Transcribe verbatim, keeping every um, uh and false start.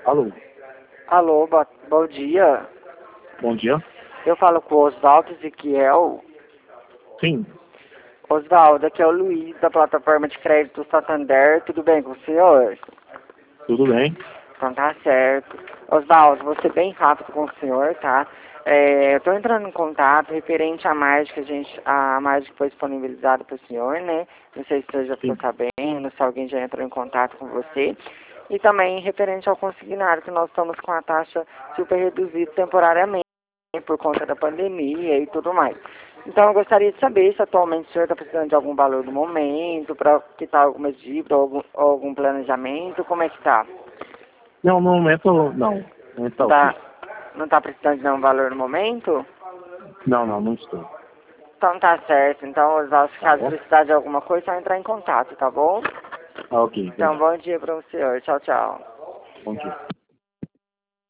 Alô, Alô, bo- bom dia. bom dia. Eu falo com o Oswaldo Ezequiel. Sim, Oswaldo, aqui é o Luiz, da plataforma de crédito Santander. Tudo bem com o senhor? tudo bem. Então tá certo. Oswaldo, vou ser bem rápido com o senhor, tá? É, eu tô entrando em contato referente à margem que a gente, a margem que foi disponibilizada para o senhor, né? Não sei se você já ficou Sim. sabendo, se alguém já entrou em contato com você. E também referente ao consignário, que nós estamos com a taxa super reduzida temporariamente por conta da pandemia e tudo mais. Então eu gostaria de saber se atualmente o senhor está precisando de algum valor do momento, para quitar algumas dívidas, ou algum, ou algum planejamento, como é que tá? Não, no momento não. No momento tá Tá, ok. não está precisando de nenhum valor no momento? Não, não, não estou. Então tá certo. Então, Oswaldo, Tá caso bom? precisar de alguma coisa, só entrar em contato, tá bom? Ah, ok, Então, obrigado. bom dia para o senhor. Tchau, tchau. Bom dia.